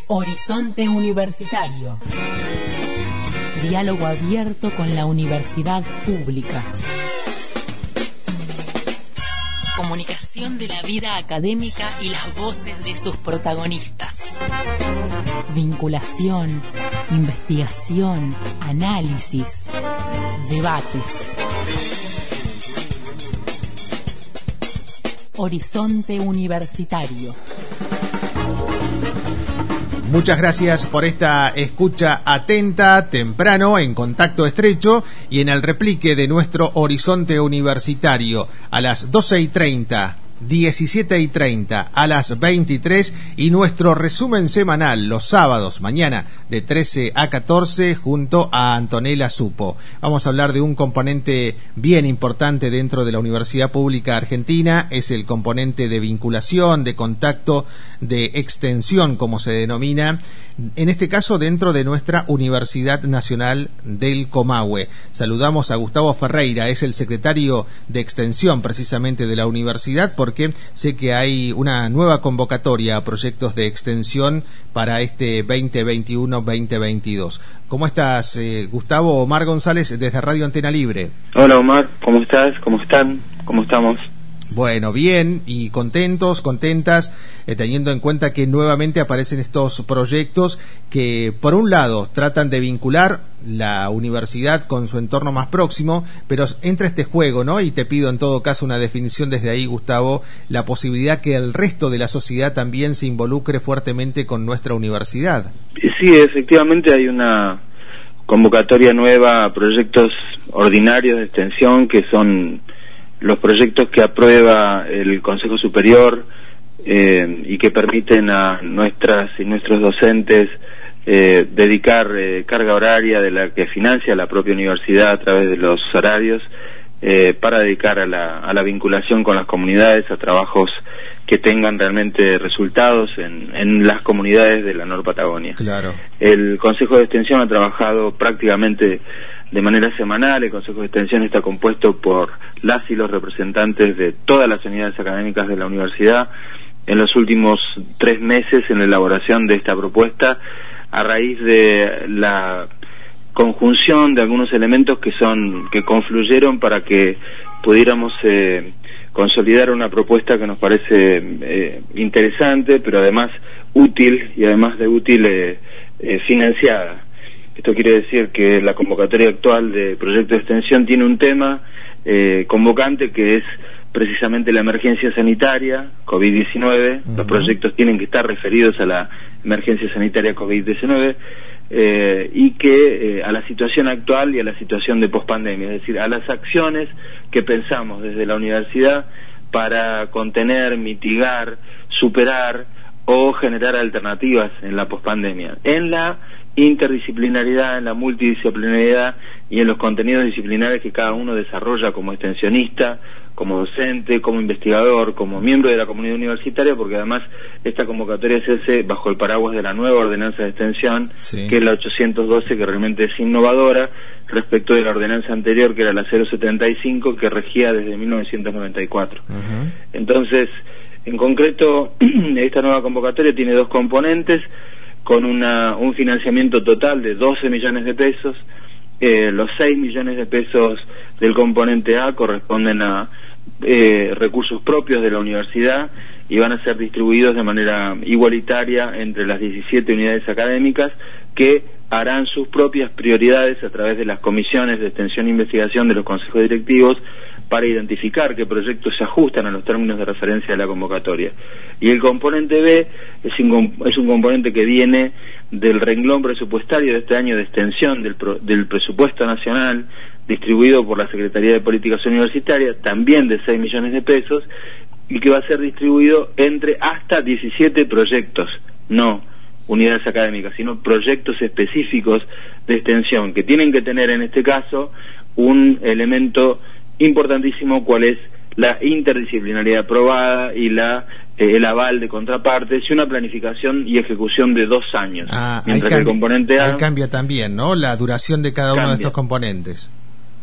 Horizonte Universitario. Diálogo abierto con la universidad pública. Comunicación de la vida académica y las voces de sus protagonistas. Vinculación, investigación, análisis, debates. Horizonte Universitario. Muchas gracias por esta escucha atenta, temprano, en contacto estrecho y en el replique de nuestro Horizonte Universitario a las 12:30, 17:30, a las 23 y nuestro resumen semanal los sábados, mañana de 13 a 14 junto a Antonella Supo. Vamos a hablar de un componente bien importante dentro de la Universidad Pública Argentina, es el componente de vinculación, de contacto, de extensión, como se denomina, en este caso dentro de nuestra Universidad Nacional del Comahue. Saludamos a Gustavo Ferreira, es el secretario de extensión precisamente de la universidad, porque sé que hay una nueva convocatoria a proyectos de extensión para este 2021-2022. ¿Cómo estás, Gustavo? Omar González desde Radio Antena Libre. Hola Omar, ¿cómo estás? ¿Cómo están? ¿Cómo estamos? Bueno, bien y contentos, contentas, teniendo en cuenta que nuevamente aparecen estos proyectos que, por un lado, tratan de vincular la universidad con su entorno más próximo, pero entra este juego, ¿no? Y te pido en todo caso una definición desde ahí, Gustavo, la posibilidad que el resto de la sociedad también se involucre fuertemente con nuestra universidad. Sí, efectivamente hay una convocatoria nueva a proyectos ordinarios de extensión que son los proyectos que aprueba el Consejo Superior y que permiten a nuestras y nuestros docentes dedicar carga horaria de la que financia la propia universidad a través de los horarios para dedicar a la vinculación con las comunidades, a trabajos que tengan realmente resultados en las comunidades de la Nor-Patagonia. Claro. El Consejo de Extensión ha trabajado prácticamente de manera semanal. El Consejo de Extensión está compuesto por las y los representantes de todas las unidades académicas de la universidad. En los últimos 3 meses en la elaboración de esta propuesta, a raíz de la conjunción de algunos elementos que confluyeron para que pudiéramos consolidar una propuesta que nos parece interesante, pero además útil, y además de útil financiada. Esto quiere decir que la convocatoria actual de proyecto de extensión tiene un tema convocante que es precisamente la emergencia sanitaria COVID-19. Los proyectos tienen que estar referidos a la emergencia sanitaria COVID-19 y que a la situación actual y a la situación de pospandemia, es decir, a las acciones que pensamos desde la universidad para contener, mitigar, superar o generar alternativas en la pospandemia, en la interdisciplinaridad, en la multidisciplinaridad y en los contenidos disciplinares que cada uno desarrolla como extensionista, como docente, como investigador, como miembro de la comunidad universitaria, porque además esta convocatoria se hace bajo el paraguas de la nueva ordenanza de extensión, sí, que es la 812, que realmente es innovadora respecto de la ordenanza anterior, que era la 075, que regía desde 1994. Entonces, en concreto, esta nueva convocatoria tiene 2 componentes, con un financiamiento total de 12 millones de pesos. Los 6 millones de pesos del componente A corresponden a recursos propios de la universidad y van a ser distribuidos de manera igualitaria entre las 17 unidades académicas, que harán sus propias prioridades a través de las comisiones de extensión e investigación de los consejos directivos para identificar qué proyectos se ajustan a los términos de referencia de la convocatoria. Y el componente B es un componente que viene del renglón presupuestario de este año de extensión del presupuesto nacional, distribuido por la Secretaría de Políticas Universitarias, también de 6 millones de pesos, y que va a ser distribuido entre hasta 17 proyectos, no unidades académicas, sino proyectos específicos de extensión, que tienen que tener en este caso un elemento importantísimo, cuál es la interdisciplinaridad aprobada y el aval de contrapartes y una planificación y ejecución de 2 años. Mientras que el componente A... Ahí cambia también, ¿no?, la duración de cada uno de estos componentes.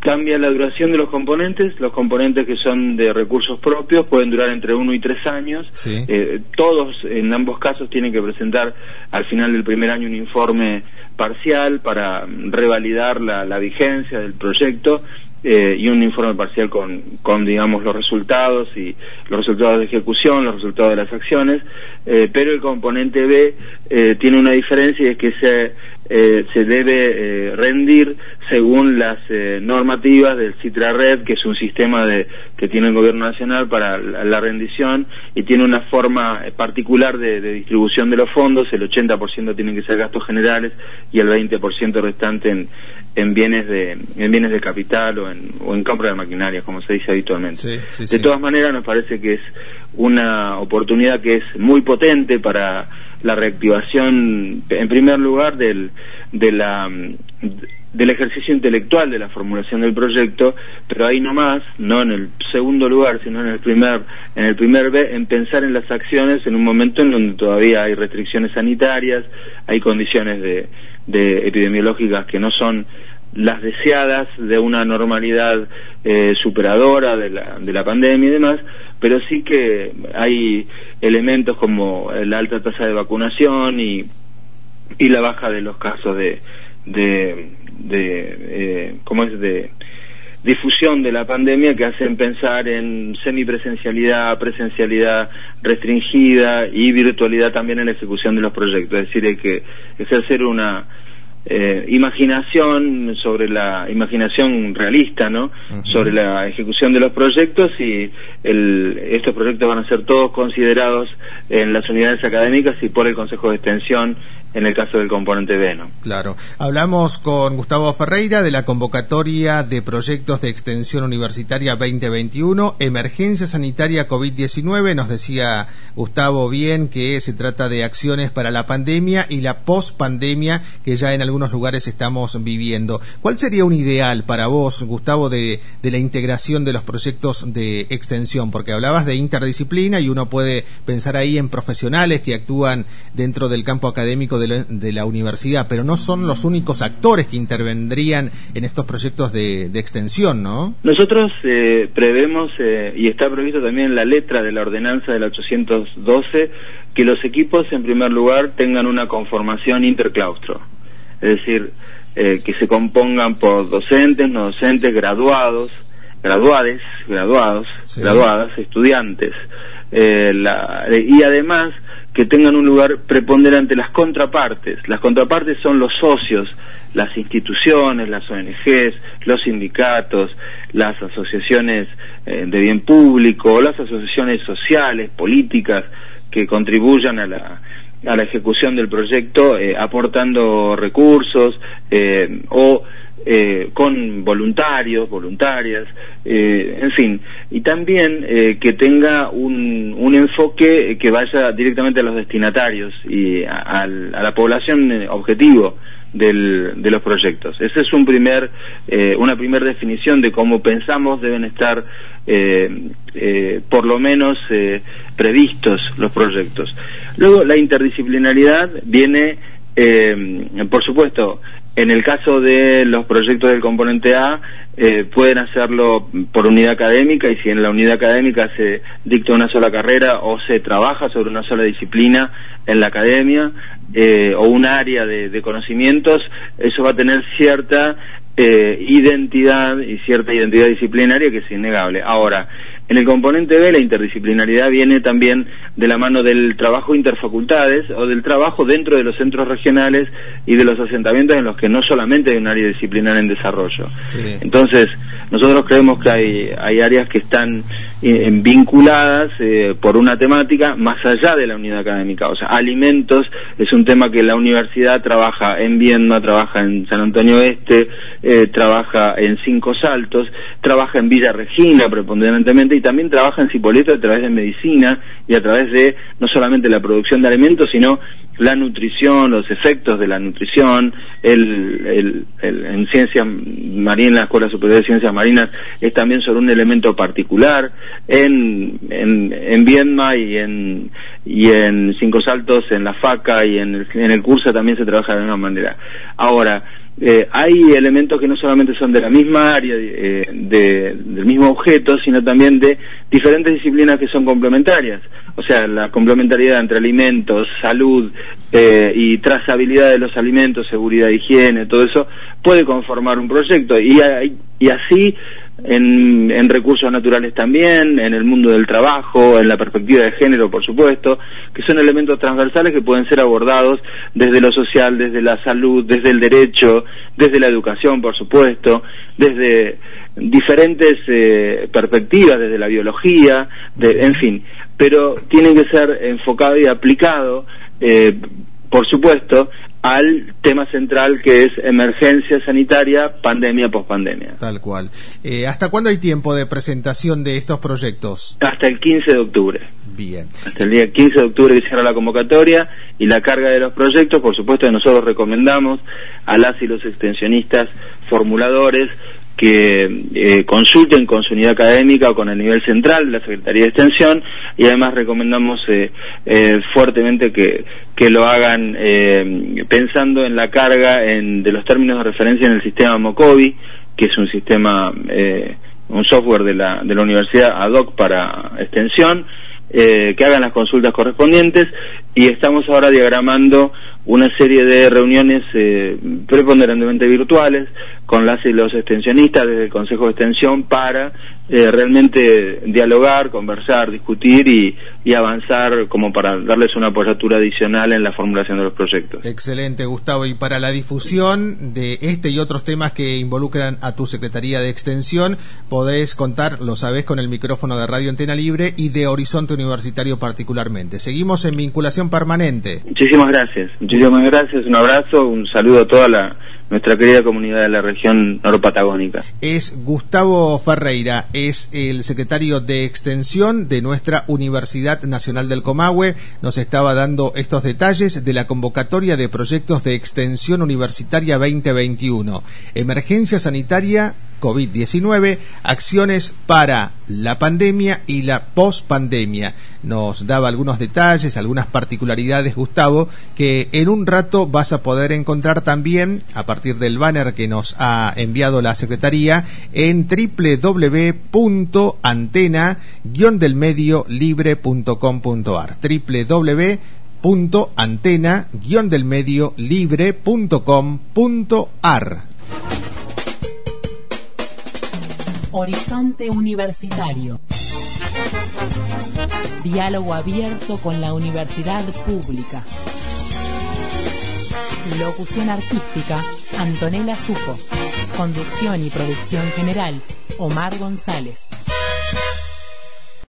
Cambia la duración de los componentes que son de recursos propios pueden durar entre 1 y 3 años, sí. Todos en ambos casos tienen que presentar al final del primer año un informe parcial para revalidar la vigencia del proyecto, y un informe parcial con digamos los resultados y los resultados de ejecución, los resultados de las acciones, pero el componente B tiene una diferencia, y es que se debe rendir según las normativas del CITRA-Red, que es un sistema que tiene el gobierno nacional para la rendición, y tiene una forma particular de distribución de los fondos. El 80% tienen que ser gastos generales y el 20% restante en bienes de capital o en compra de maquinaria, como se dice habitualmente. De todas maneras, nos parece que es una oportunidad que es muy potente para la reactivación, en primer lugar, del ejercicio intelectual de la formulación del proyecto, pero ahí nomás, no en el segundo lugar, sino en el primer B, en pensar en las acciones en un momento en donde todavía hay restricciones sanitarias, hay condiciones de epidemiológicas que no son las deseadas, de una normalidad superadora de la pandemia y demás, pero sí que hay elementos como la alta tasa de vacunación y la baja de los casos de difusión de la pandemia, que hacen pensar en semipresencialidad, presencialidad restringida y virtualidad también en la ejecución de los proyectos. Es decir, hay que ejercer una imaginación realista, ¿no? Uh-huh. Sobre la ejecución de los proyectos, y estos proyectos van a ser todos considerados en las unidades académicas y por el Consejo de Extensión en el caso del componente B, ¿no? Claro. Hablamos con Gustavo Ferreira de la convocatoria de proyectos de extensión universitaria 2021, emergencia sanitaria COVID-19. Nos decía Gustavo bien que se trata de acciones para la pandemia y la pospandemia que ya en algunos lugares estamos viviendo. ¿Cuál sería un ideal para vos, Gustavo, de la integración de los proyectos de extensión? Porque hablabas de interdisciplina y uno puede pensar ahí en profesionales que actúan dentro del campo académico de la universidad, pero no son los únicos actores que intervendrían en estos proyectos de extensión, ¿no? Nosotros prevemos, y está previsto también en la letra de la ordenanza de la 812, que los equipos en primer lugar tengan una conformación interclaustro, es decir, que se compongan por docentes, no docentes, graduados, sí. Graduadas, estudiantes, y además que tengan un lugar preponderante las contrapartes. Las contrapartes son los socios, las instituciones, las ONGs, los sindicatos, las asociaciones de bien público, las asociaciones sociales, políticas, que contribuyan a la ejecución del proyecto, aportando recursos o con voluntarias, en fin, y también que tenga un enfoque que vaya directamente a los destinatarios y a la población objetivo de los proyectos. Esa es una primera definición de cómo pensamos deben estar por lo menos previstos los proyectos. Luego, la interdisciplinaridad viene, por supuesto, en el caso de los proyectos del componente A, pueden hacerlo por unidad académica, y si en la unidad académica se dicta una sola carrera o se trabaja sobre una sola disciplina en la academia, o un área de conocimientos, eso va a tener cierta identidad disciplinaria que es innegable. Ahora, en el componente B, la interdisciplinaridad viene también de la mano del trabajo interfacultades o del trabajo dentro de los centros regionales y de los asentamientos en los que no solamente hay un área disciplinar en desarrollo. Sí. Entonces, nosotros creemos que hay áreas que están vinculadas por una temática más allá de la unidad académica. O sea, alimentos es un tema que la universidad trabaja en Viedma, trabaja en San Antonio Este, trabaja en Cinco Saltos, trabaja en Villa Regina preponderantemente, y también trabaja en Cipolletti a través de medicina y a través de no solamente la producción de alimentos, sino la nutrición, los efectos de la nutrición. En ciencias marinas, la Escuela Superior de Ciencias Marinas es también sobre un elemento particular. En Viedma y en Cinco Saltos, en la FACA y en el CURSA también se trabaja de la misma manera. Ahora, hay elementos que no solamente son de la misma área, del mismo objeto, sino también de diferentes disciplinas que son complementarias. O sea, la complementariedad entre alimentos, salud y trazabilidad de los alimentos, seguridad, higiene, todo eso puede conformar un proyecto. Y así en recursos naturales también, en el mundo del trabajo, en la perspectiva de género, por supuesto, que son elementos transversales que pueden ser abordados desde lo social, desde la salud, desde el derecho, desde la educación, por supuesto, desde diferentes perspectivas, desde la biología, en fin, pero tienen que ser enfocado y aplicado, por supuesto, al tema central que es emergencia sanitaria, pandemia, pospandemia. Tal cual. ¿Hasta cuándo hay tiempo de presentación de estos proyectos? Hasta el 15 de octubre. Bien. Hasta el día 15 de octubre que cierra la convocatoria y la carga de los proyectos. Por supuesto, nosotros recomendamos a las y los extensionistas formuladores que consulten con su unidad académica o con el nivel central de la Secretaría de Extensión, y además recomendamos fuertemente que lo hagan pensando en la carga de los términos de referencia en el sistema Mocovi, que es un sistema, un software de la universidad ad hoc para extensión, que hagan las consultas correspondientes, y estamos ahora diagramando una serie de reuniones preponderantemente virtuales con las y los extensionistas desde el Consejo de Extensión para realmente dialogar, conversar, discutir y avanzar como para darles una apoyatura adicional en la formulación de los proyectos. Excelente, Gustavo. Y para la difusión de este y otros temas que involucran a tu Secretaría de Extensión, podés contar, lo sabés, con el micrófono de Radio Antena Libre y de Horizonte Universitario particularmente. Seguimos en vinculación permanente. Muchísimas gracias, un abrazo, un saludo a toda nuestra querida comunidad de la región noropatagónica. Es Gustavo Ferreira, es el secretario de Extensión de nuestra Universidad Nacional del Comahue. Nos estaba dando estos detalles de la convocatoria de proyectos de extensión universitaria 2021. Emergencia sanitaria COVID-19, acciones para la pandemia y la pospandemia. Nos daba algunos detalles, algunas particularidades, Gustavo, que en un rato vas a poder encontrar también a partir del banner que nos ha enviado la Secretaría en www.antena-delmediolibre.com.ar www.antena-delmediolibre.com.ar. Horizonte Universitario. Diálogo abierto con la universidad pública. Locución artística, Antonella Supo. Conducción y producción general, Omar González.